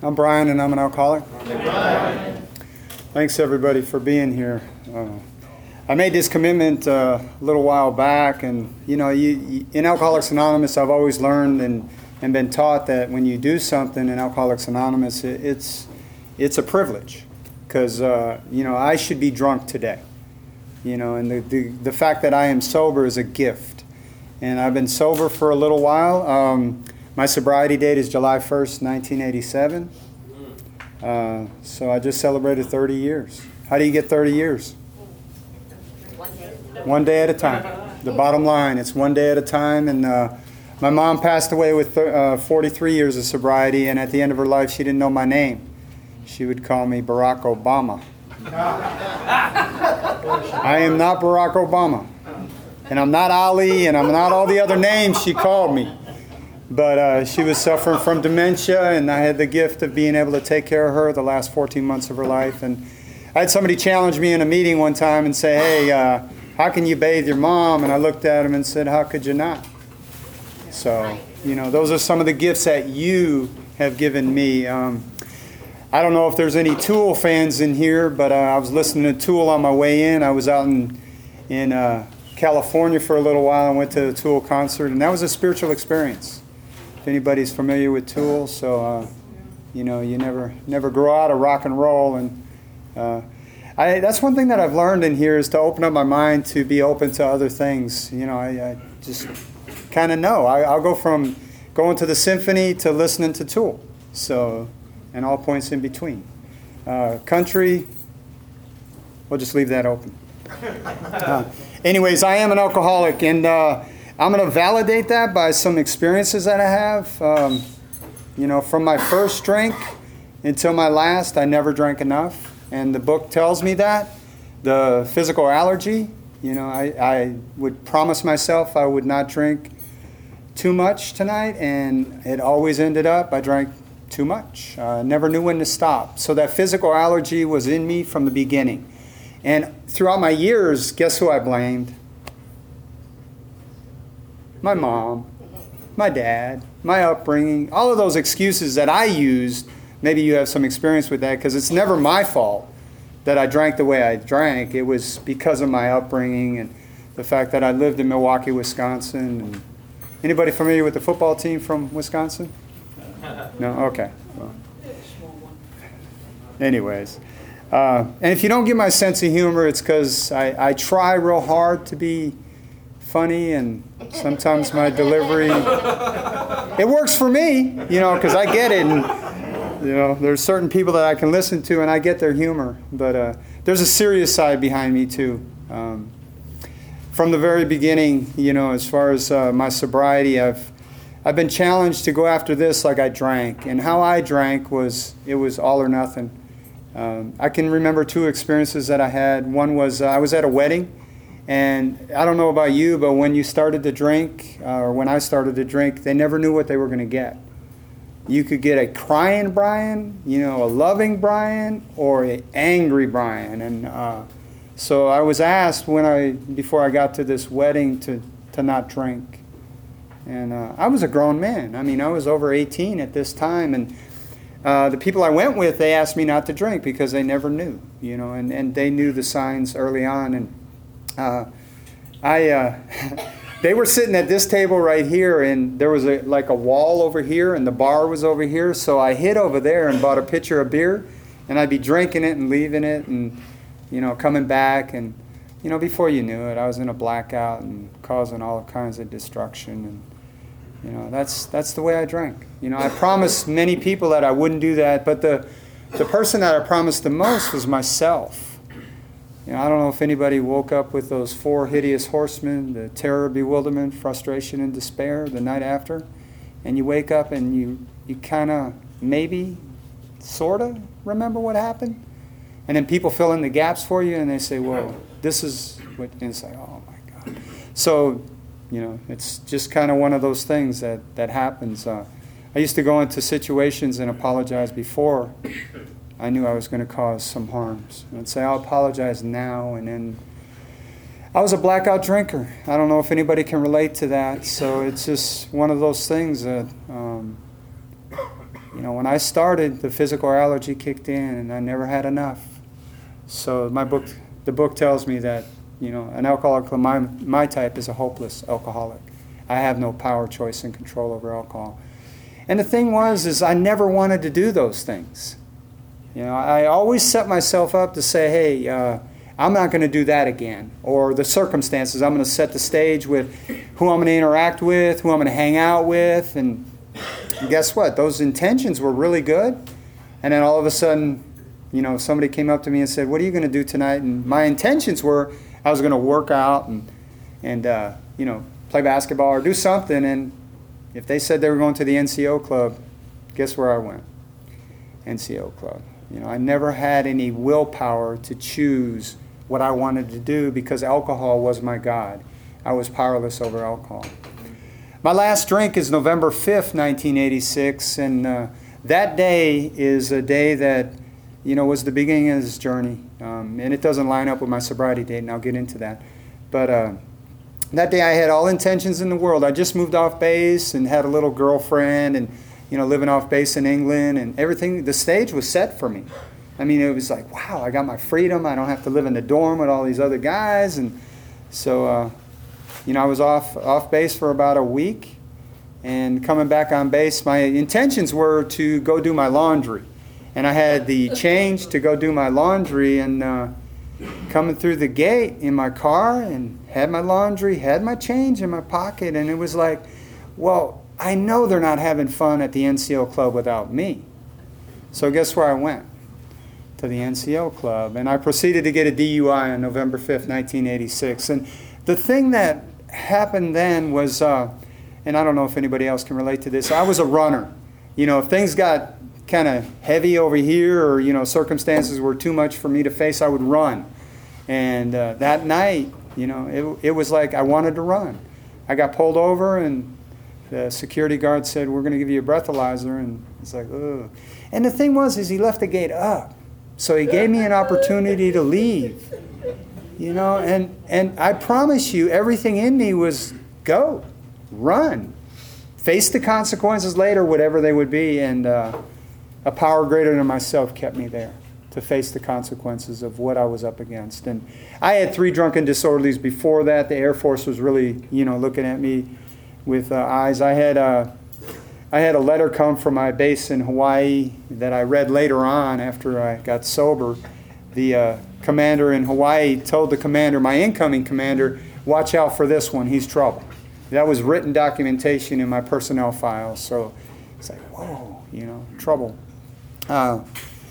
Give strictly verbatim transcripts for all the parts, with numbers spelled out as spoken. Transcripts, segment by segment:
I'm Brian, and I'm an alcoholic. Thanks, everybody, for being here. Uh, I made this commitment uh, a little while back, and you know, you, you, in Alcoholics Anonymous, I've always learned and, and been taught that when you do something in Alcoholics Anonymous, it, it's it's a privilege, because uh, you know, I should be drunk today, you know, and the, the the fact that I am sober is a gift, and I've been sober for a little while. Um, my sobriety date is July first, nineteen eighty-seven. Uh, so I just celebrated thirty years. How do you get thirty years? One day. One day at a time. The bottom line, it's one day at a time. And uh, my mom passed away with uh, forty-three years of sobriety, and at the end of her life, she didn't know my name. She would call me Barack Obama. I am not Barack Obama. And I'm not Ali, and I'm not all the other names she called me. But uh, she was suffering from dementia, and I had the gift of being able to take care of her the last fourteen months of her life. And I had somebody challenge me in a meeting one time and say, hey, uh, how can you bathe your mom? And I looked at him and said, how could you not? So, you know, those are some of the gifts that you have given me. Um, I don't know if there's any Tool fans in here, but uh, I was listening to Tool on my way in. I was out in, in uh, California for a little while and went to the Tool concert, and that was a spiritual experience. If anybody's familiar with Tool, so uh, you know, you never never grow out of rock and roll, and uh, I, that's one thing that I've learned in here is to open up my mind to be open to other things. You know, I, I just kind of know. I, I'll go from going to the symphony to listening to Tool, so and all points in between. Uh, country, we'll just leave that open. Uh, anyways, I am an alcoholic, and. Uh, I'm going to validate that by some experiences that I have. Um, you know, from my first drink until my last, I never drank enough. And the book tells me that. The physical allergy, you know, I, I would promise myself I would not drink too much tonight, and it always ended up I drank too much. I uh, never knew when to stop. So that physical allergy was in me from the beginning. And throughout my years, guess who I blamed? My mom, my dad, my upbringing, all of those excuses that I used. Maybe you have some experience with that, because it's never my fault that I drank the way I drank. It was because of my upbringing and the fact that I lived in Milwaukee, Wisconsin. And anybody familiar with the football team from Wisconsin? No? Okay. Well. Anyways. Uh, and if you don't get my sense of humor, it's because I, I try real hard to be funny, and sometimes my delivery, it works for me, you know, because I get it, and you know, there's certain people that I can listen to and I get their humor, but uh, there's a serious side behind me too. Um, from the very beginning, you know, as far as uh, my sobriety, I've I've been challenged to go after this like I drank, and how I drank was, it was all or nothing. Um, I can remember two experiences that I had. One was uh, I was at a wedding. And I don't know about you, but when you started to drink, uh, or when I started to drink, they never knew what they were going to get. You could get a crying Brian, you know, a loving Brian, or an angry Brian. And uh, so I was asked when I, before I got to this wedding, to, to not drink. And uh, I was a grown man. I mean, I was over eighteen at this time. And uh, the people I went with, they asked me not to drink because they never knew, you know, and, and they knew the signs early on. And Uh, I, uh, they were sitting at this table right here, and there was a, like a wall over here, and the bar was over here. So I hid over there and bought a pitcher of beer, and I'd be drinking it and leaving it, and you know, coming back, and you know, before you knew it, I was in a blackout and causing all kinds of destruction. And you know, that's that's the way I drank. You know, I promised many people that I wouldn't do that, but the the person that I promised the most was myself. You know, I don't know if anybody woke up with those four hideous horsemen, the terror, bewilderment, frustration, and despair the night after. And you wake up and you, you kind of maybe, sort of remember what happened. And then people fill in the gaps for you and they say, well, this is what, and it's like, oh my God. So, you know, it's just kind of one of those things that, that happens. Uh, I used to go into situations and apologize before I knew I was going to cause some harms. And I'd say, I'll apologize now, and then I was a blackout drinker. I don't know if anybody can relate to that, so it's just one of those things that, um, you you know, when I started, the physical allergy kicked in, and I never had enough. So my book, the book tells me that, you know, an alcoholic of my, my type is a hopeless alcoholic. I have no power, choice, and control over alcohol. And the thing was, is I never wanted to do those things. You know, I always set myself up to say, hey, uh, I'm not going to do that again. Or the circumstances, I'm going to set the stage with who I'm going to interact with, who I'm going to hang out with. And guess what? Those intentions were really good. And then all of a sudden, you know, somebody came up to me and said, what are you going to do tonight? And my intentions were I was going to work out and, and uh, you know, play basketball or do something. And if they said they were going to the N C O club, guess where I went? N C O club. You know, I never had any willpower to choose what I wanted to do because alcohol was my God. I was powerless over alcohol. My last drink is November fifth, nineteen eighty-six, and uh, that day is a day that, you know, was the beginning of this journey. Um, and it doesn't line up with my sobriety date, and I'll get into that. But uh, that day I had all intentions in the world. I just moved off base and had a little girlfriend and, you know, living off base in England, and everything, the stage was set for me. I mean, it was like, wow, I got my freedom. I don't have to live in the dorm with all these other guys. And so, uh, you know, I was off, off base for about a week, and coming back on base, my intentions were to go do my laundry. And I had the change to go do my laundry, and uh, coming through the gate in my car and had my laundry, had my change in my pocket, and it was like, well, I know they're not having fun at the N C O club without me. So guess where I went? To the N C O club. And I proceeded to get a D U I on November fifth, nineteen eighty-six. And the thing that happened then was, uh, and I don't know if anybody else can relate to this, I was a runner. You know, if things got kind of heavy over here, or, you know, circumstances were too much for me to face, I would run. And uh, that night, you know, it, it was like I wanted to run. I got pulled over, and the security guard said, we're going to give you a breathalyzer. And it's like, ugh. And the thing was, is he left the gate up. So he gave me an opportunity to leave. You know, and, and I promise you, everything in me was go, run, face the consequences later, whatever they would be. And uh, a power greater than myself kept me there to face the consequences of what I was up against. And I had three drunken disorderlies before that. The Air Force was really, you know, looking at me with uh, eyes. I had a, I had a letter come from my base in Hawaii that I read later on after I got sober. The uh, commander in Hawaii told the commander, my incoming commander, watch out for this one, he's trouble. That was written documentation in my personnel files. So it's like, whoa, you know, trouble. Uh,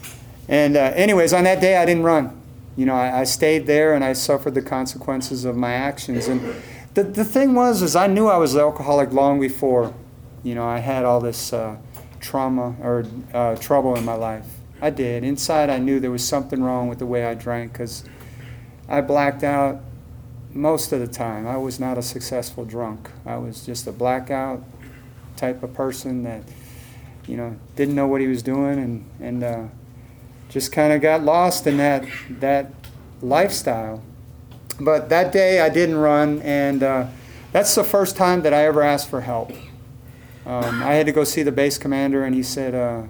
and uh, anyways, on that day I didn't run. You know, I, I stayed there, and I suffered the consequences of my actions. And The the thing was, is I knew I was an alcoholic long before, you know, I had all this uh, trauma or uh, trouble in my life. I did. Inside I knew there was something wrong with the way I drank, because I blacked out most of the time. I was not a successful drunk. I was just a blackout type of person that, you know, didn't know what he was doing, and, and uh, just kind of got lost in that that lifestyle. But that day I didn't run, and uh, that's the first time that I ever asked for help. Um, I had to go see the base commander, and he said, uh,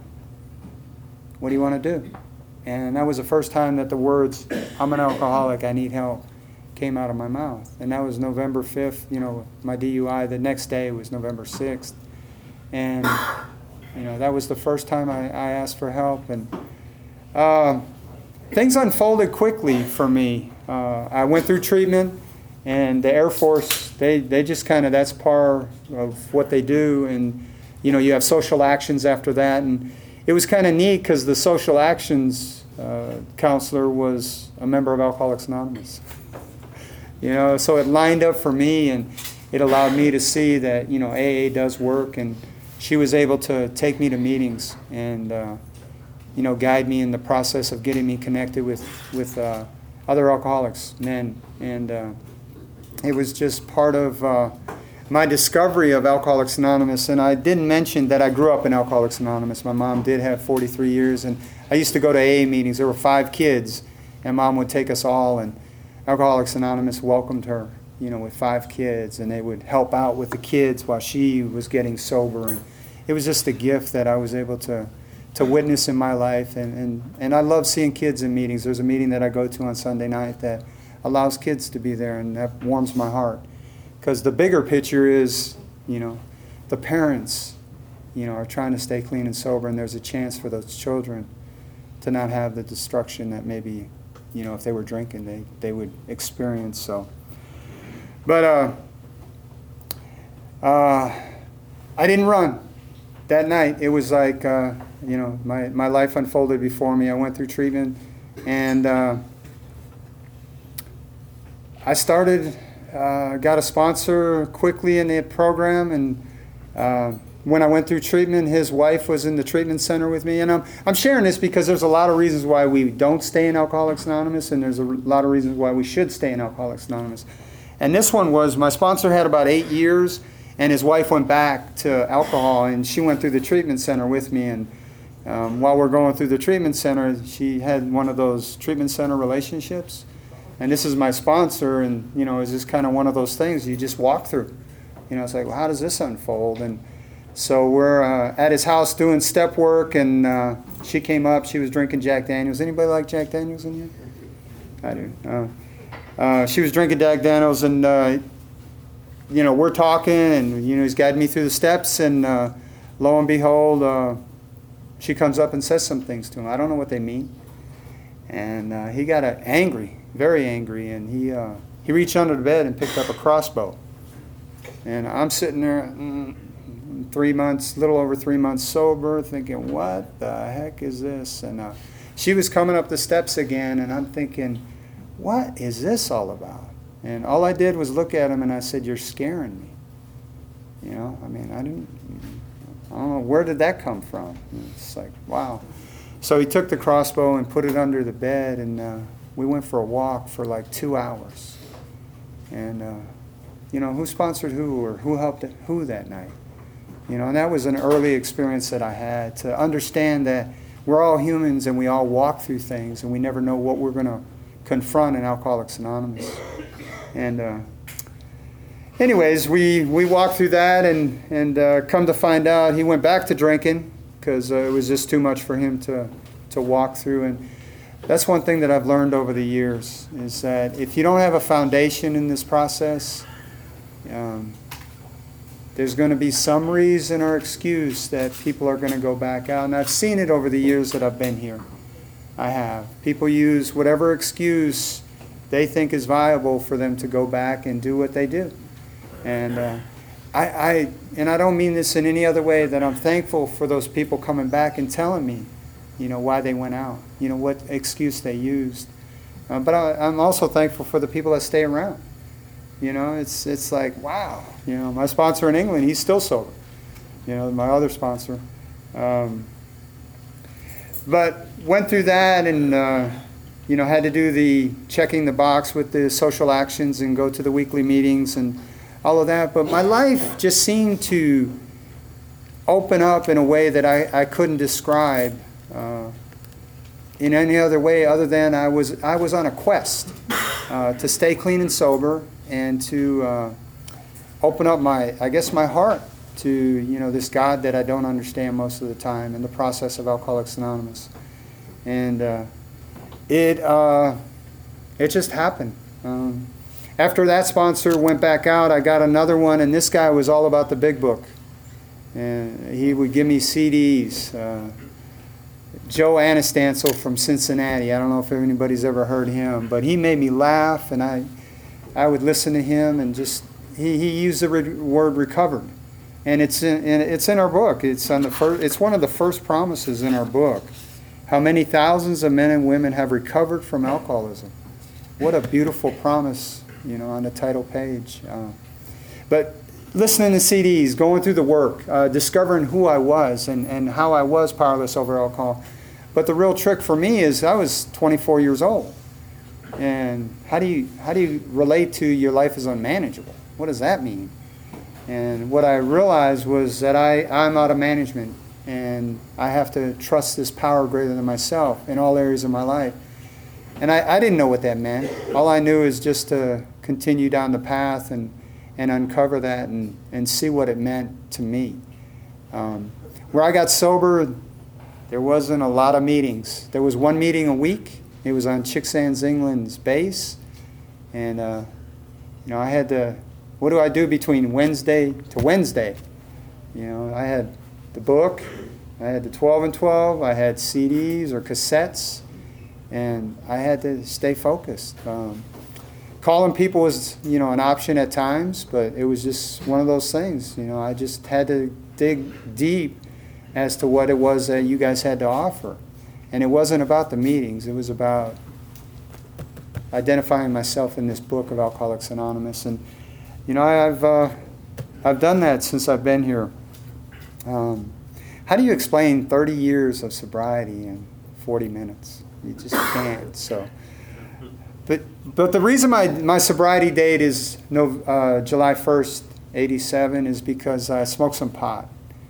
what do you want to do? And that was the first time that the words, I'm an alcoholic, I need help, came out of my mouth. And that was November fifth, you know, my D U I. The next day was November sixth. And, you know, that was the first time I, I asked for help. And uh, things unfolded quickly for me. Uh, I went through treatment, and the Air Force, they, they just kind of, that's part of what they do. And, you know, you have social actions after that. And it was kind of neat because the social actions uh, counselor was a member of Alcoholics Anonymous. You know, so it lined up for me, and it allowed me to see that, you know, A A does work. And she was able to take me to meetings and, uh, you know, guide me in the process of getting me connected with, with uh, other alcoholics, men. And uh, it was just part of uh, my discovery of Alcoholics Anonymous. And I didn't mention that I grew up in Alcoholics Anonymous. My mom did have forty-three years, and I used to go to A A meetings. There were five kids, and Mom would take us all, and Alcoholics Anonymous welcomed her, you know, with five kids, and they would help out with the kids while she was getting sober. And it was just a gift that I was able to to witness in my life. And, and, and I love seeing kids in meetings. There's a meeting that I go to on Sunday night that allows kids to be there, and that warms my heart. Because the bigger picture is, you know, the parents, you know, are trying to stay clean and sober, and there's a chance for those children to not have the destruction that maybe, you know, if they were drinking, they, they would experience. So, but uh, uh, I didn't run that night. It was like, uh, you know, my, my life unfolded before me. I went through treatment, and uh, I started, uh, got a sponsor quickly in the program, and uh, when I went through treatment, his wife was in the treatment center with me. And I'm, I'm sharing this because there's a lot of reasons why we don't stay in Alcoholics Anonymous, and there's a lot of reasons why we should stay in Alcoholics Anonymous. And this one was, my sponsor had about eight years, and his wife went back to alcohol, and she went through the treatment center with me. And um, while we're going through the treatment center, she had one of those treatment center relationships. And this is my sponsor, and, you know, it's just kind of one of those things you just walk through. You know, it's like, well, how does this unfold? And so we're uh, at his house doing step work, and uh, she came up. She was drinking Jack Daniels. Anybody like Jack Daniels in here? I do. Uh, uh, she was drinking Jack Daniels, and, uh, you know, we're talking, and, you know, he's guiding me through the steps, and uh, lo and behold, uh, she comes up and says some things to him. I don't know what they mean. And uh, he got uh, angry, very angry, and he, uh, he reached under the bed and picked up a crossbow. And I'm sitting there, mm, three months, little over three months sober, thinking, what the heck is this? And uh, she was coming up the steps again, and I'm thinking, what is this all about? And all I did was look at him, and I said, you're scaring me. You know, I mean, I didn't, I don't know, where did that come from? And it's like, wow. So he took the crossbow and put it under the bed, and uh, we went for a walk for like two hours. And, uh, you know, who sponsored who, or who helped who that night? You know, and that was an early experience that I had, to understand that we're all humans and we all walk through things, and we never know what we're going to confront in Alcoholics Anonymous. And uh, anyways, we, we walked through that, and, and uh, come to find out, he went back to drinking because uh, it was just too much for him to, to walk through. And that's one thing that I've learned over the years, is that if you don't have a foundation in this process, um, there's going to be some reason or excuse that people are going to go back out. And I've seen it over the years that I've been here. I have. People use whatever excuse they think is viable for them to go back and do what they do. And uh, I, I, and I don't mean this in any other way, that I'm thankful for those people coming back and telling me, you know, why they went out, you know, what excuse they used. Uh, but I, I'm also thankful for the people that stay around. You know, it's it's like, wow. You know, my sponsor in England, he's still sober. You know, my other sponsor. Um, but went through that, and, uh, you know, had to do the checking the box with the social actions and go to the weekly meetings and all of that. But my life just seemed to open up in a way that I, I couldn't describe uh, in any other way other than I was, I was on a quest uh, to stay clean and sober, and to uh, open up my, I guess, my heart to, you know, this God that I don't understand most of the time, in the process of Alcoholics Anonymous. And uh, it uh, it just happened. Um, after that sponsor went back out, I got another one, and this guy was all about the big book. And he would give me C Ds. Uh, Joe Anastancil from Cincinnati. I don't know if anybody's ever heard him, but he made me laugh, and I I would listen to him, and just he, he used the re- word recovered, and it's in, and it's in our book. It's on the first. It's one of the first promises in our book. How many thousands of men and women have recovered from alcoholism? What a beautiful promise, you know, on the title page. Uh, but listening to C Ds, going through the work, uh, discovering who I was and, and how I was powerless over alcohol. But the real trick for me is I was twenty-four years old. And how do you how do you relate to your life is unmanageable? What does that mean? And what I realized was that I, I'm out of management, and I have to trust this power greater than myself in all areas of my life. And I, I didn't know what that meant. All I knew is just to continue down the path and, and uncover that and, and see what it meant to me. Um, where I got sober, There wasn't a lot of meetings. There was one meeting a week. It was on Chicksands, England's base. And, uh, you know, I had to, what do I do between Wednesday to Wednesday? You know, I had the book, I had the twelve and twelve, I had C Ds or cassettes, and I had to stay focused. Um, calling people was, you know, an option at times, but it was just one of those things. You know, I just had to dig deep as to what it was that you guys had to offer. And it wasn't about the meetings. It was about identifying myself in this book of Alcoholics Anonymous. And, you know, I've, uh, I've done that since I've been here. Um, how do you explain thirty years of sobriety in forty minutes? You just can't. So, but but the reason my, my sobriety date is no, uh, July first, eighty-seven is because I smoked some pot.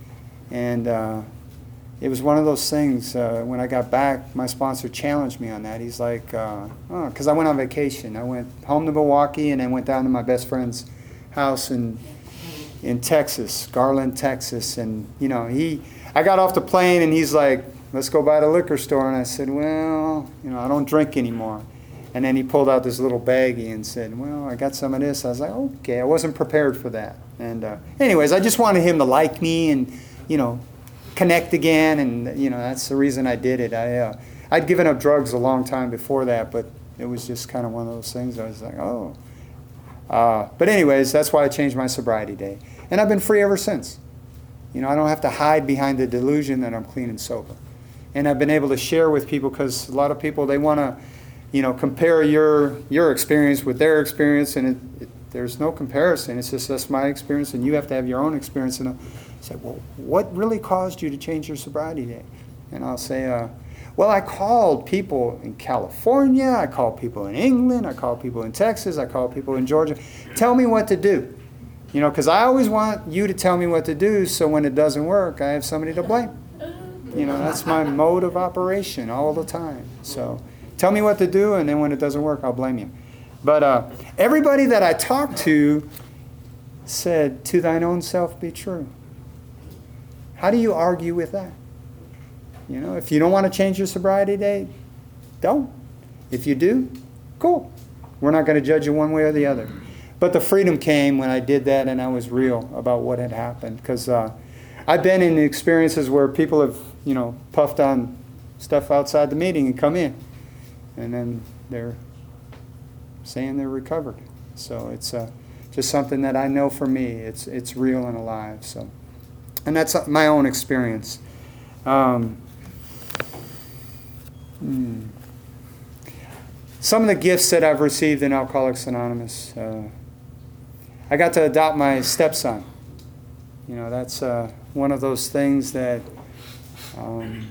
And uh, it was one of those things, uh, when I got back, my sponsor challenged me on that. He's like, uh, oh, because I went on vacation. I went home to Milwaukee and then went down to my best friend's house in, in Texas, Garland, Texas. And, you know, he, I got off the plane and he's like, let's go by the liquor store. And I said, well, you know, I don't drink anymore. And then he pulled out this little baggie and said, well, I got some of this. I was like, okay, I wasn't prepared for that. And uh, anyways, I just wanted him to like me and, you know, connect again, and, you know, that's the reason I did it. I, uh, I'd given up drugs a long time before that, but it was just kind of one of those things. I was like, oh. Uh, but anyways, that's why I changed my sobriety day. And I've been free ever since. You know, I don't have to hide behind the delusion that I'm clean and sober. And I've been able to share with people, because a lot of people, they want to, you know, compare your your experience with their experience, and it, it, there's no comparison. It's just that's my experience, and you have to have your own experience. And I said, well, what really caused you to change your sobriety day? And I'll say, uh, well, I called people in California, I called people in England, I called people in Texas, I called people in Georgia. Tell me what to do. You know, because I always want you to tell me what to do, so when it doesn't work, I have somebody to blame. You know, that's my mode of operation all the time. So tell me what to do, and then when it doesn't work, I'll blame you. But uh, everybody that I talked to said, to thine own self be true. How do you argue with that? You know, if you don't want to change your sobriety date, don't. If you do, cool. We're not going to judge you one way or the other. But the freedom came when I did that, and I was real about what had happened. Because uh, I've been in experiences where people have, you know, puffed on stuff outside the meeting and come in. And then they're saying they're recovered. So it's uh, just something that I know for me. It's, it's real and alive. So. And that's my own experience. Um, hmm. Some of the gifts that I've received in Alcoholics Anonymous. Uh, I got to adopt my stepson. You know, that's uh, one of those things that, um,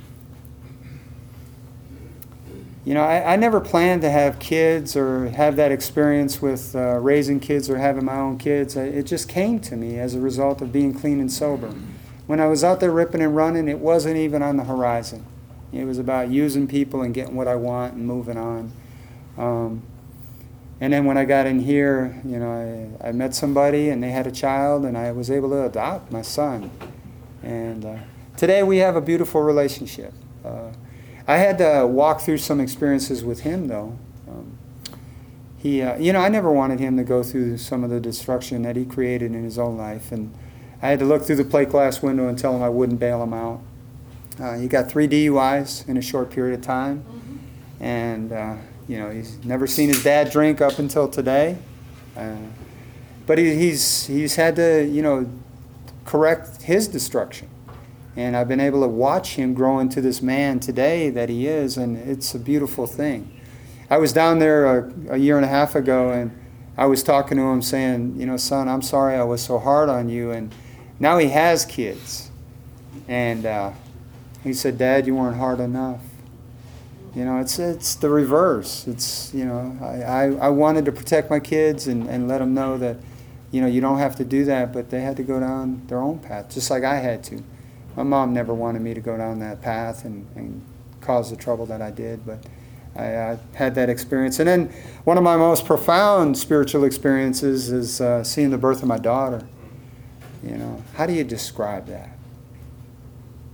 you know, I, I never planned to have kids or have that experience with uh, raising kids or having my own kids. It just came to me as a result of being clean and sober. When I was out there ripping and running, it wasn't even on the horizon. It was about using people and getting what I want and moving on. Um, and then when I got in here, you know, I, I met somebody and they had a child, and I was able to adopt my son. And uh, today we have a beautiful relationship. Uh, I had to walk through some experiences with him, though. Um, he, uh, you know, I never wanted him to go through some of the destruction that he created in his own life. And I had to look through the plate glass window and tell him I wouldn't bail him out. Uh, he got three D U Is in a short period of time. Mm-hmm. And, uh, you know, he's never seen his dad drink up until today. Uh, but he, he's, he's had to, you know, correct his destruction. And I've been able to watch him grow into this man today that he is, and it's a beautiful thing. I was down there a, a year and a half ago, and I was talking to him saying, you know, son, I'm sorry I was so hard on you. And now he has kids. And uh, he said, Dad, you weren't hard enough. You know, it's it's the reverse. It's, you know, I, I, I wanted to protect my kids and, and let them know that, you know, you don't have to do that, but they had to go down their own path, just like I had to. My mom never wanted me to go down that path and, and cause the trouble that I did, but I, I had that experience. And then one of my most profound spiritual experiences is uh, seeing the birth of my daughter. You know, how do you describe that?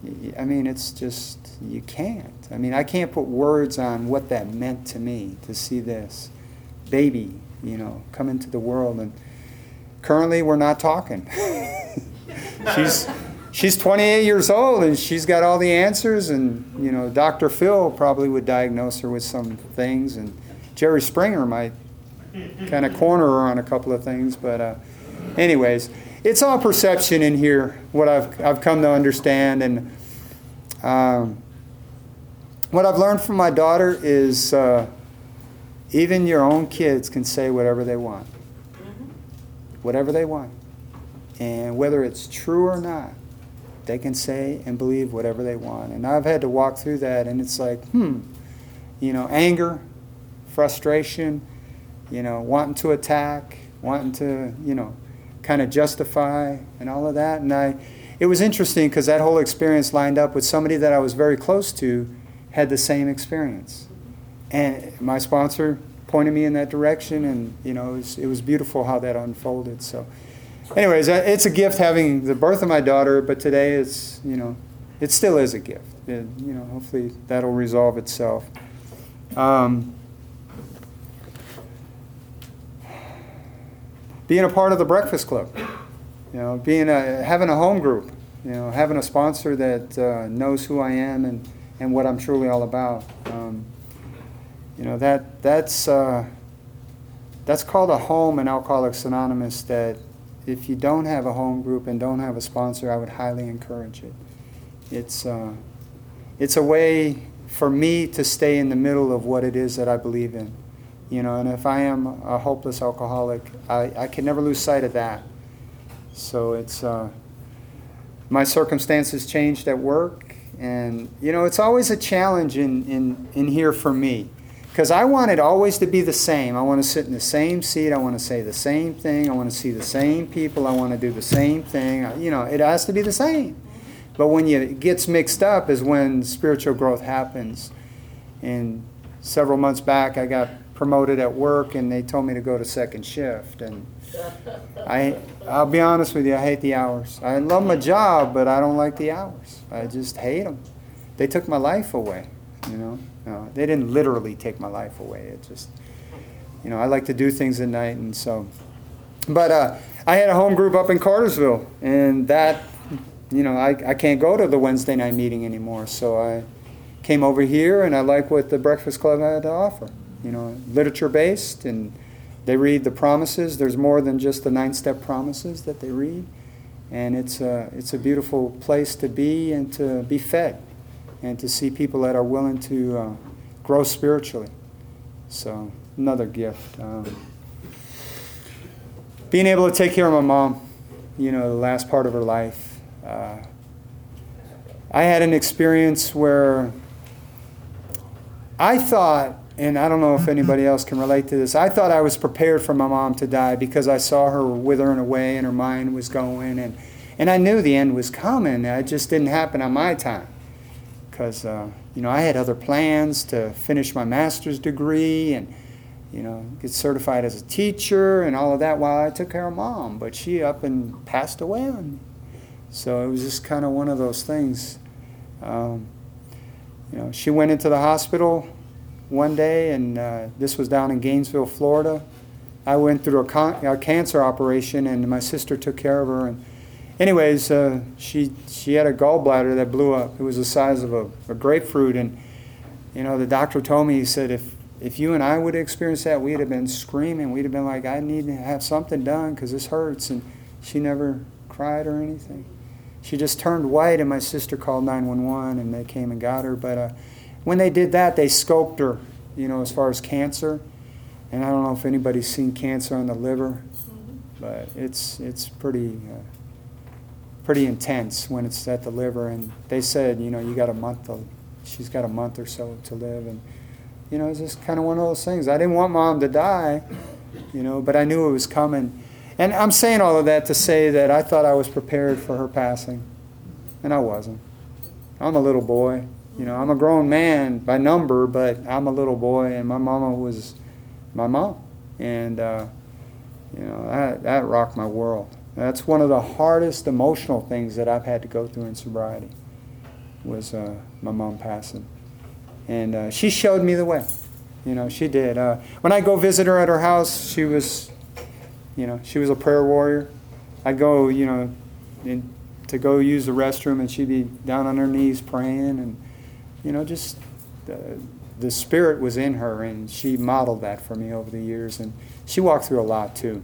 y- I mean, it's just, you can't. I mean, I can't put words on what that meant to me to see this baby, you know, come into the world. And currently we're not talking. she's she's twenty-eight years old and she's got all the answers, and, you know, Doctor Phil probably would diagnose her with some things, and Jerry Springer might kind of corner her on a couple of things. But uh, anyways, it's all perception in here, what I've, I've come to understand. And um, what I've learned from my daughter is uh, even your own kids can say whatever they want. Whatever they want. And whether it's true or not, they can say and believe whatever they want. And I've had to walk through that, and it's like, hmm, you know, anger, frustration, you know, wanting to attack, wanting to, you know, kind of justify and all of that. And I, it was interesting because that whole experience lined up with somebody that I was very close to had the same experience. And my sponsor pointed me in that direction, and, you know, it was, it was beautiful how that unfolded. So anyways, it's a gift having the birth of my daughter, but today it's, you know, it still is a gift. It, you know, hopefully that'll resolve itself. Um, being a part of the Breakfast Club, you know, being a, having a home group, you know, having a sponsor that uh, knows who I am and, and what I'm truly all about. Um, you know, that that's uh, that's called a home in Alcoholics Anonymous. That if you don't have a home group and don't have a sponsor, I would highly encourage it. It's uh, it's a way for me to stay in the middle of what it is that I believe in. You know, and if I am a hopeless alcoholic, I, I can never lose sight of that. So it's uh, my circumstances changed at work, and you know, it's always a challenge in in, in here for me. Because I want it always to be the same. I want to sit in the same seat. I want to say the same thing. I want to see the same people. I want to do the same thing. You know, it has to be the same. But when you, it gets mixed up is when spiritual growth happens. And several months back, I got promoted at work, and they told me to go to second shift. And I, I'll be honest with you, I hate the hours. I love my job, but I don't like the hours. I just hate them. They took my life away, you know. No, they didn't literally take my life away. It just, you know, I like to do things at night, and so. But uh, I had a home group up in Cartersville, and that, you know, I, I can't go to the Wednesday night meeting anymore. So I came over here, and I like what the Breakfast Club had to offer. You know, literature-based, and they read the promises. There's more than just the nine-step promises that they read. And it's a, it's a beautiful place to be and to be fed, and to see people that are willing to uh, grow spiritually. So, another gift. Um, being able to take care of my mom, you know, the last part of her life. Uh, I had an experience where I thought, and I don't know if anybody else can relate to this, I thought I was prepared for my mom to die because I saw her withering away and her mind was going, and, and I knew the end was coming. It just didn't happen on my time. Because, uh, you know, I had other plans to finish my master's degree and, you know, get certified as a teacher and all of that while I took care of Mom. But she up and passed away on me. So it was just kind of one of those things. Um, you know, she went into the hospital one day, and uh, this was down in Gainesville, Florida. I went through a, con- a cancer operation, and my sister took care of her. And anyways, uh, she she had a gallbladder that blew up. It was the size of a, a grapefruit, and you know, the doctor told me, he said, if if you and I would have experienced that, we'd have been screaming. We'd have been like, I need to have something done because this hurts. And she never cried or anything. She just turned white, and my sister called nine one one, and they came and got her. But uh, when they did that, they scoped her, you know, as far as cancer. And I don't know if anybody's seen cancer on the liver, but it's it's pretty. Uh, pretty intense when it's at the liver, and they said, you know, you got a month to, she's got a month or so to live, and you know, it's just kind of one of those things. I didn't want Mom to die, you know, but I knew it was coming. And I'm saying all of that to say that I thought I was prepared for her passing, and I wasn't. I'm a little boy, you know, I'm a grown man by number, but I'm a little boy, and my mama was my mom, and uh, you know, that, that rocked my world. That's one of the hardest emotional things that I've had to go through in sobriety. was uh, my mom passing. And uh, she showed me the way. You know, she did. Uh, when I go visit her at her house, she was, you know, she was a prayer warrior. I'd go, you know, in, to go use the restroom, and she'd be down on her knees praying, and, you know, just uh, the Spirit was in her, and she modeled that for me over the years. And she walked through a lot, too.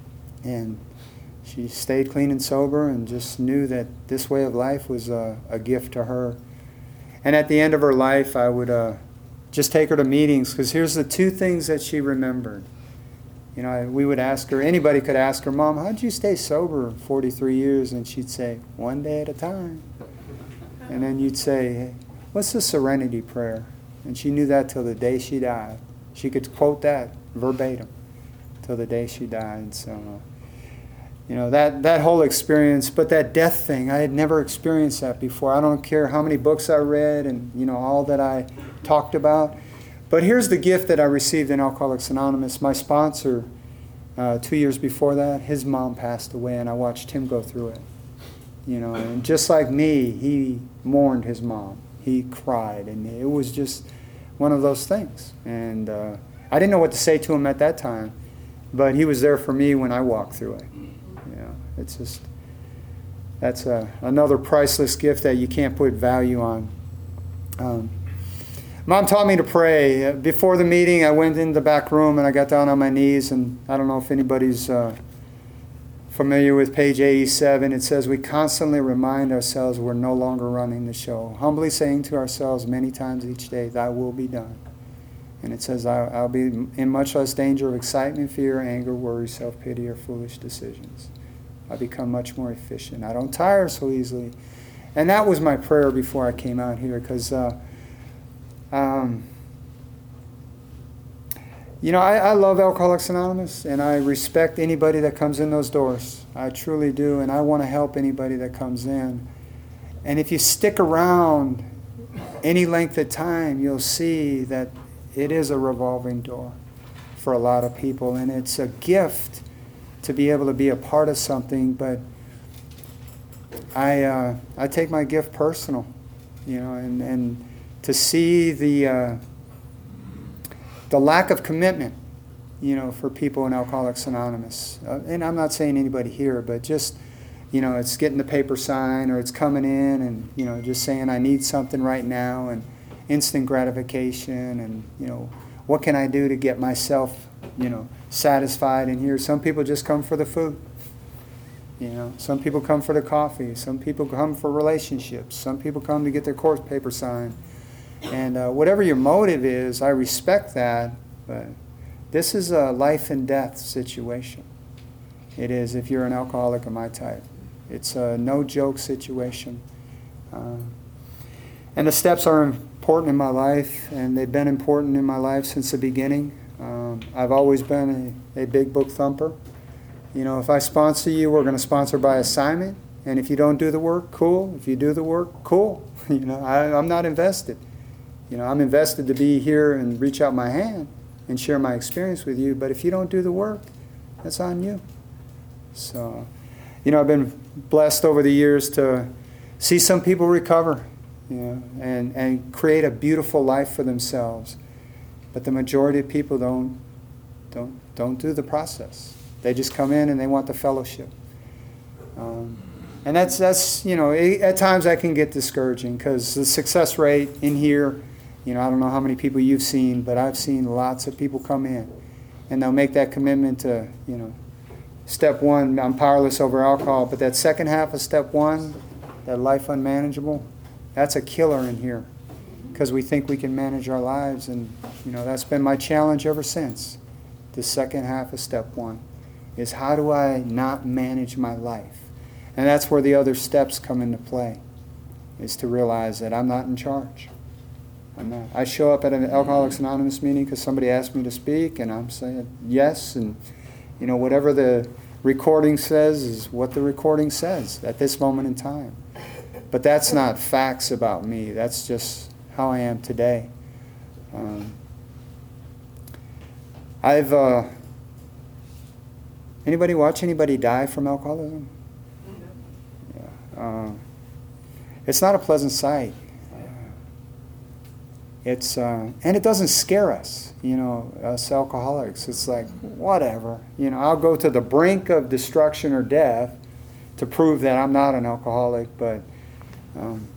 And she stayed clean and sober and just knew that this way of life was a, a gift to her. And at the end of her life, I would uh, just take her to meetings, because here's the two things that she remembered. You know, we would ask her, anybody could ask her, Mom, how'd you stay sober forty-three years? And she'd say, one day at a time. And then you'd say, hey, what's the serenity prayer? And she knew that till the day she died. She could quote that verbatim till the day she died. So, uh, you know, that, that whole experience, but that death thing, I had never experienced that before. I don't care how many books I read and, you know, all that I talked about. But here's the gift that I received in Alcoholics Anonymous. My sponsor, uh, two years before that, his mom passed away, and I watched him go through it. You know, and just like me, he mourned his mom. He cried, and it was just one of those things. And uh, I didn't know what to say to him at that time, but he was there for me when I walked through it. You know, it's just, that's a, another priceless gift that you can't put value on. Um, Mom taught me to pray. Before the meeting, I went in the back room and I got down on my knees, and I don't know if anybody's uh, familiar with page eighty-seven. It says, we constantly remind ourselves we're no longer running the show, humbly saying to ourselves many times each day, thy will be done. And it says, I'll, I'll be in much less danger of excitement, fear, anger, worry, self-pity, or foolish decisions. I become much more efficient. I don't tire so easily. And that was my prayer before I came out here, because uh, Um, you know, I, I love Alcoholics Anonymous, and I respect anybody that comes in those doors. I truly do, and I want to help anybody that comes in. And if you stick around any length of time, you'll see that it is a revolving door for a lot of people, and it's a gift to be able to be a part of something. But I, uh, I take my gift personal, you know, and and. To see the uh, the lack of commitment, you know, for people in Alcoholics Anonymous. Uh, and I'm not saying anybody here, but just, you know, it's getting the paper sign, or it's coming in and, you know, just saying I need something right now, and instant gratification, and, you know, what can I do to get myself, you know, satisfied in here. Some people just come for the food. You know, some people come for the coffee. Some people come for relationships. Some people come to get their course paper signed. And uh, whatever your motive is, I respect that, but this is a life and death situation. It is, if you're an alcoholic of my type. It's a no-joke situation. Uh, and the steps are important in my life, and they've been important in my life since the beginning. Um, I've always been a, a big book thumper. You know, if I sponsor you, we're going to sponsor by assignment. And if you don't do the work, cool. If you do the work, cool. You know, I, I'm not invested. You know, I'm invested to be here and reach out my hand and share my experience with you. But if you don't do the work, that's on you. So, you know, I've been blessed over the years to see some people recover, you know, and, and create a beautiful life for themselves. But the majority of people don't, don't, don't do the process. They just come in and they want the fellowship. Um, and that's, that's you know, it, at times that can get discouraging, because the success rate in here, you know, I don't know how many people you've seen, but I've seen lots of people come in, and they'll make that commitment to, you know, step one, I'm powerless over alcohol, but that second half of step one, that life unmanageable, that's a killer in here, because we think we can manage our lives, and, you know, that's been my challenge ever since. The second half of step one is, how do I not manage my life? And that's where the other steps come into play, is to realize that I'm not in charge. I'm not. I show up at an Alcoholics Anonymous meeting because somebody asked me to speak, and I'm saying yes, and, you know, whatever the recording says is what the recording says at this moment in time. But that's not facts about me. That's just how I am today. Um, I've, uh, anybody watch anybody die from alcoholism? Yeah. Uh, it's not a pleasant sight. It's uh, and it doesn't scare us, you know, us alcoholics. It's like, whatever, you know, I'll go to the brink of destruction or death to prove that I'm not an alcoholic. But um,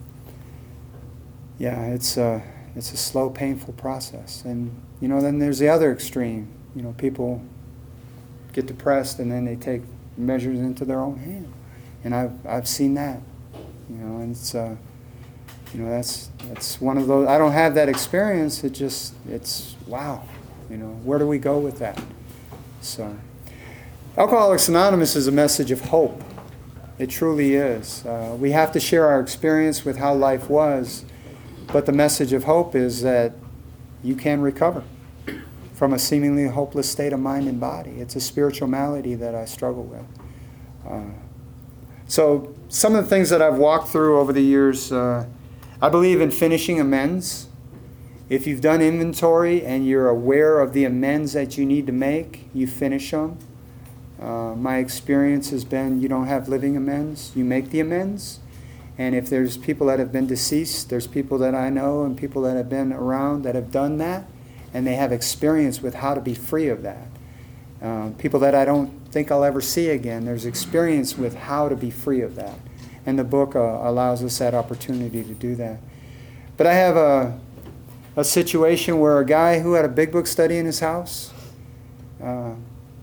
yeah, it's a it's a slow, painful process. And you know, then there's the other extreme. You know, people get depressed and then they take measures into their own hand, and I've I've seen that, you know, and it's. Uh, You know, that's that's one of those. I don't have that experience. It just, it's, wow. You know, where do we go with that? So, Alcoholics Anonymous is a message of hope. It truly is. Uh, we have to share our experience with how life was, but the message of hope is that you can recover from a seemingly hopeless state of mind and body. It's a spiritual malady that I struggle with. Uh, so, some of the things that I've walked through over the years. Uh, I believe in finishing amends. If you've done inventory and you're aware of the amends that you need to make, you finish them. Uh, my experience has been you don't have living amends, you make the amends. And if there's people that have been deceased, there's people that I know and people that have been around that have done that, and they have experience with how to be free of that. Uh, people that I don't think I'll ever see again, there's experience with how to be free of that. And the book uh, allows us that opportunity to do that. But I have a, a situation where a guy who had a big book study in his house, uh,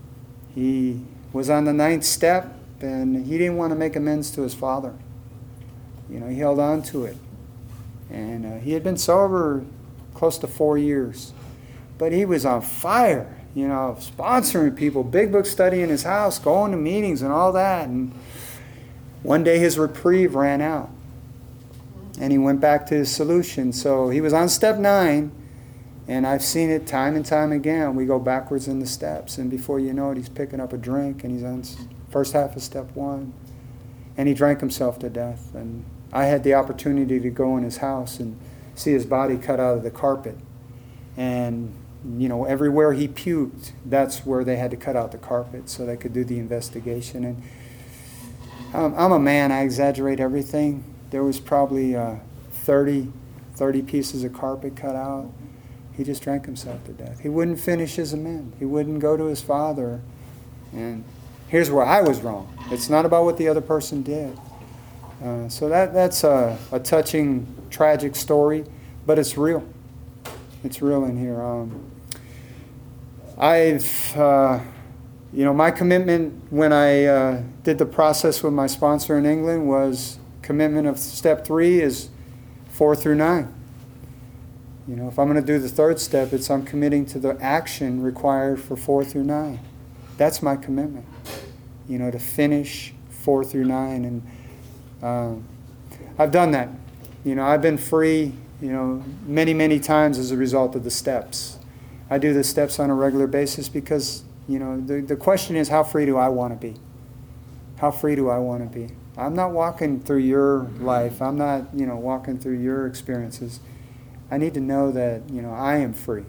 he was on the ninth step, and he didn't want to make amends to his father. You know, he held on to it. And uh, he had been sober close to four years. But he was on fire, you know, sponsoring people, big book study in his house, going to meetings and all that. And one day his reprieve ran out, and he went back to his solution. So he was on step nine, and I've seen it time and time again. We go backwards in the steps, and before you know it, he's picking up a drink, and he's on first half of step one, and he drank himself to death. And I had the opportunity to go in his house and see his body cut out of the carpet. And, you know, everywhere he puked, that's where they had to cut out the carpet so they could do the investigation. And Um, I'm a man, I exaggerate everything. There was probably uh, thirty, thirty pieces of carpet cut out. He just drank himself to death. He wouldn't finish his amend. He wouldn't go to his father. And here's where I was wrong. It's not about what the other person did. Uh, so that that's a, a touching, tragic story, but it's real. It's real in here. Um, I've... Uh, You know, my commitment when I uh, did the process with my sponsor in England was commitment of step three is four through nine. You know, if I'm going to do the third step, it's I'm committing to the action required for four through nine. That's my commitment. You know, to finish four through nine, and uh, I've done that. You know, I've been free, you know, many, many times as a result of the steps. I do the steps on a regular basis because, you know, the, the question is, how free do I want to be? How free do I want to be? I'm not walking through your life. I'm not, you know, walking through your experiences. I need to know that, you know, I am free.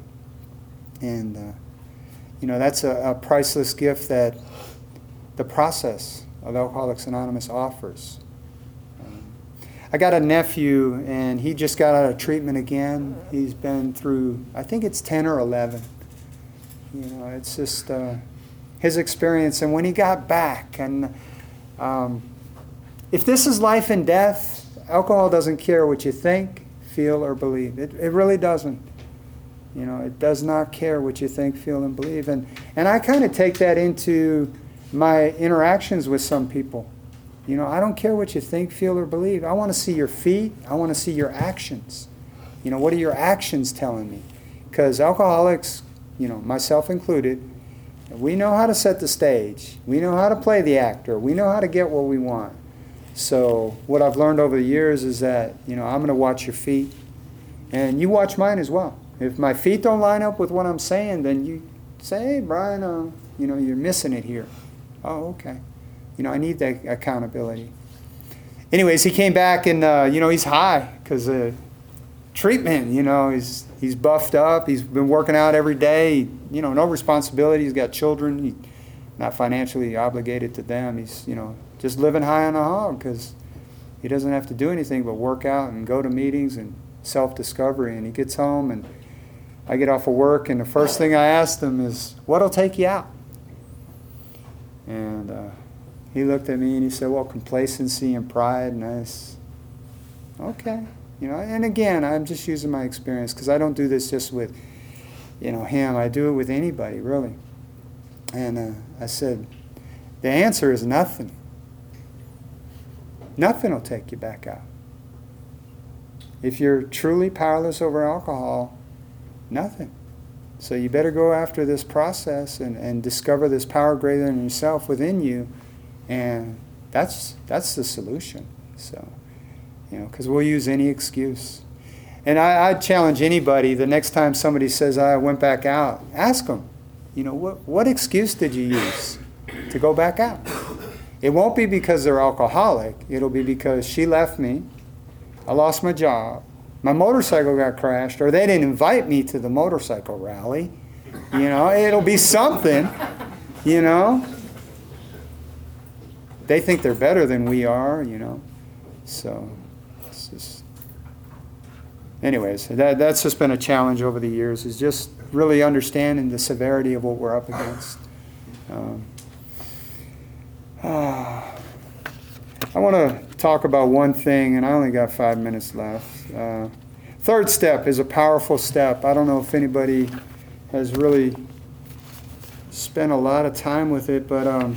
And, uh, you know, that's a, a priceless gift that the process of Alcoholics Anonymous offers. Um, I got a nephew, and he just got out of treatment again. He's been through, I think it's ten or eleven. You know, it's just uh, his experience. And when he got back, and um, if this is life and death, alcohol doesn't care what you think, feel, or believe. It, it really doesn't. You know, it does not care what you think, feel, and believe. And, and I kind of take that into my interactions with some people. You know, I don't care what you think, feel, or believe. I want to see your feet. I want to see your actions. You know, what are your actions telling me? Because alcoholics, you know, myself included, we know how to set the stage. We know how to play the actor. We know how to get what we want. So what I've learned over the years is that, you know, I'm going to watch your feet. And you watch mine as well. If my feet don't line up with what I'm saying, then you say, hey, Brian, uh, you know, you're missing it here. Oh, okay. You know, I need that accountability. Anyways, he came back and, uh, you know, he's high because uh, treatment, you know, he's he's buffed up. He's been working out every day. You know, no responsibility. He's got children. He's not financially obligated to them. He's, you know, just living high on a hog because he doesn't have to do anything but work out and go to meetings and self-discovery. And he gets home, and I get off of work, and the first thing I asked him is, what'll take you out? And uh, he looked at me and he said, well, complacency and pride. And I said, okay. You know, and again, I'm just using my experience, because I don't do this just with, you know, him. I do it with anybody, really. And uh, I said, the answer is nothing. Nothing will take you back out. If you're truly powerless over alcohol, nothing. So you better go after this process and, and discover this power greater than yourself within you, and that's that's the solution. So, you know, because we'll use any excuse. And I, I challenge anybody, the next time somebody says, I went back out, ask them, you know, what, what excuse did you use to go back out? It won't be because they're alcoholic. It'll be because she left me, I lost my job, my motorcycle got crashed, or they didn't invite me to the motorcycle rally. You know, it'll be something, you know. They think they're better than we are, you know. So, it's just... Anyways, that, that's just been a challenge over the years, is just really understanding the severity of what we're up against. Um, ah, I want to talk about one thing, and I only got five minutes left. Uh, third step is a powerful step. I don't know if anybody has really spent a lot of time with it, but um,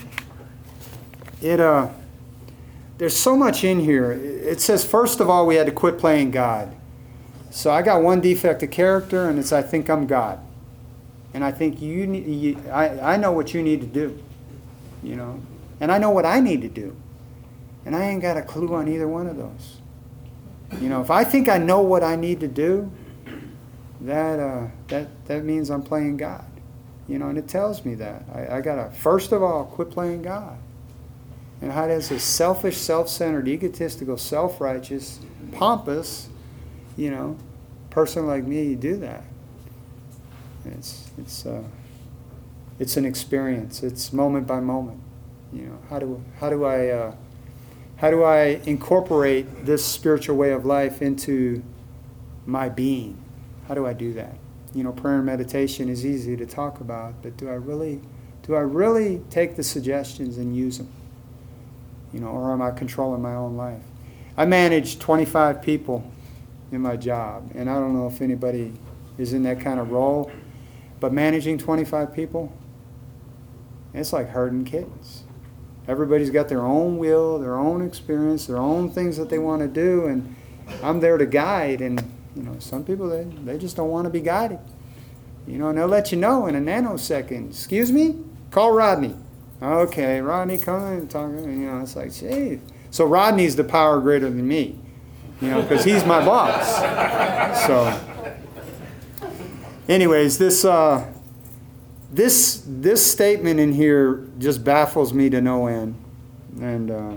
it uh, there's so much in here. It says, first of all, we had to quit playing God. So I got one defect of character, and it's I think I'm God. And I think you, need, you I, I know what you need to do, you know, and I know what I need to do. And I ain't got a clue on either one of those. You know, if I think I know what I need to do, that uh, that that means I'm playing God. You know, and it tells me that. I, I got to, first of all, quit playing God. And how does a selfish, self-centered, egotistical, self-righteous, pompous, you know, person like me do that? It's it's uh, it's an experience. It's moment by moment. You know, how do how do I uh, how do I incorporate this spiritual way of life into my being? How do I do that? You know, prayer and meditation is easy to talk about, but do I really do I really take the suggestions and use them? You know, or am I controlling my own life? I manage twenty-five people in my job, and I don't know if anybody is in that kind of role, but managing twenty-five people, it's like herding kittens. Everybody's got their own will, their own experience, their own things that they want to do, and I'm there to guide. And you know, some people they, they just don't want to be guided. You know, and they'll let you know in a nanosecond. Excuse me, call Rodney. Okay, Rodney, come in and talk. You know, it's like, gee. So Rodney's the power greater than me. You know, because he's my boss. So, anyways, this uh, this this statement in here just baffles me to no end. And uh,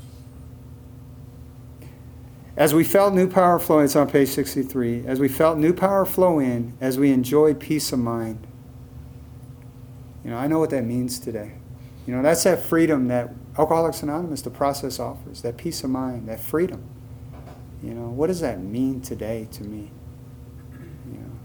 as we felt new power flow, it's on page sixty-three. As we felt new power flow in, as we enjoyed peace of mind. You know, I know what that means today. You know, that's that freedom that Alcoholics Anonymous, the process offers. That peace of mind, that freedom. You know, what does that mean today to me? You know,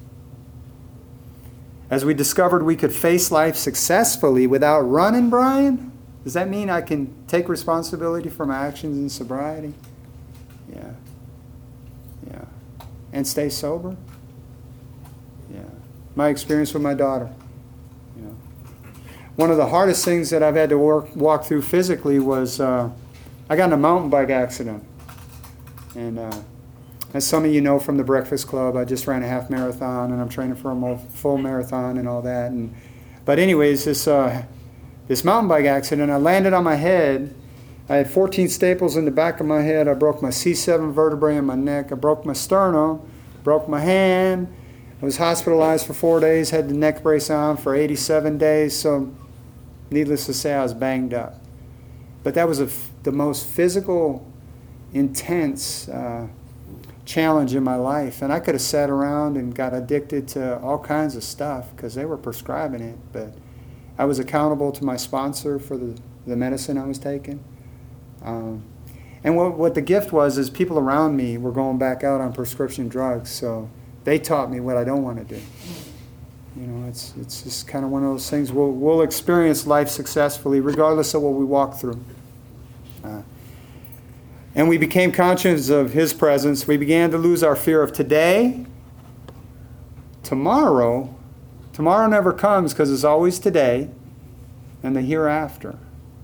as we discovered we could face life successfully without running, Brian, does that mean I can take responsibility for my actions in sobriety? Yeah. Yeah. And stay sober? Yeah. My experience with my daughter. You know, one of the hardest things that I've had to work, walk through physically was uh, I got in a mountain bike accident. And uh, as some of you know from the Breakfast Club, I just ran a half marathon, and I'm training for a full marathon and all that. And but anyways, this uh, this mountain bike accident, I landed on my head. I had fourteen staples in the back of my head. I broke my C seven vertebrae in my neck. I broke my sternum, broke my hand. I was hospitalized for four days, had the neck brace on for eighty-seven days. So needless to say, I was banged up. But that was a, the most physical, intense uh, challenge in my life. And I could have sat around and got addicted to all kinds of stuff because they were prescribing it. But I was accountable to my sponsor for the, the medicine I was taking. Um, And what, what the gift was is people around me were going back out on prescription drugs, so they taught me what I don't want to do. You know, it's it's just kind of one of those things. We'll, we'll experience life successfully regardless of what we walk through. Uh, and we became conscious of His presence. We began to lose our fear of today, tomorrow. Tomorrow never comes because it's always today, and the hereafter.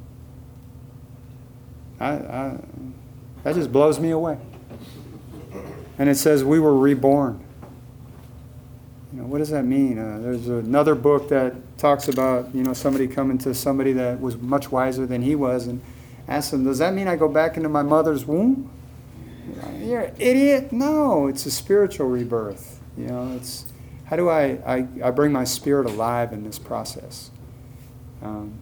I, I, that just blows me away. And it says we were reborn. You know, what does that mean? Uh, there's another book that talks about, you know, somebody coming to somebody that was much wiser than he was and asked them, does that mean I go back into my mother's womb? You're an idiot. No, it's a spiritual rebirth. You know, it's how do I, I, I bring my spirit alive in this process? Um,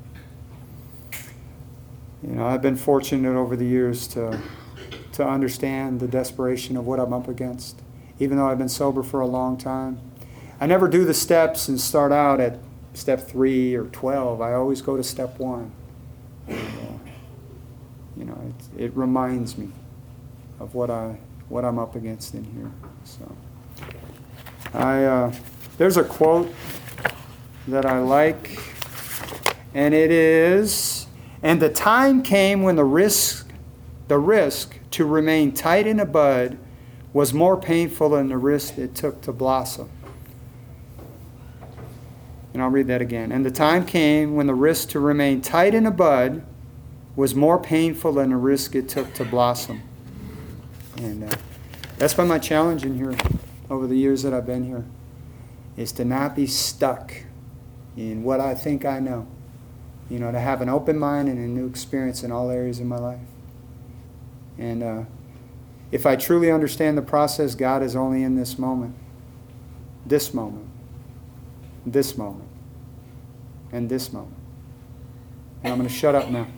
you know, I've been fortunate over the years to to understand the desperation of what I'm up against, even though I've been sober for a long time. I never do the steps and start out at step three or twelve. I always go to step one. And, uh, you know, it, it reminds me of what I what I'm up against in here. So, I uh, there's a quote that I like, and it is, "And the time came when the risk, the risk to remain tight in a bud, was more painful than the risk it took to blossom." And I'll read that again. "And the time came when the risk to remain tight in a bud was more painful than the risk it took to blossom." And uh, that's been my challenge in here over the years that I've been here, is to not be stuck in what I think I know. You know, to have an open mind and a new experience in all areas of my life. And uh, if I truly understand the process, God is only in this moment, this moment, this moment, and this moment. And I'm going to shut up now.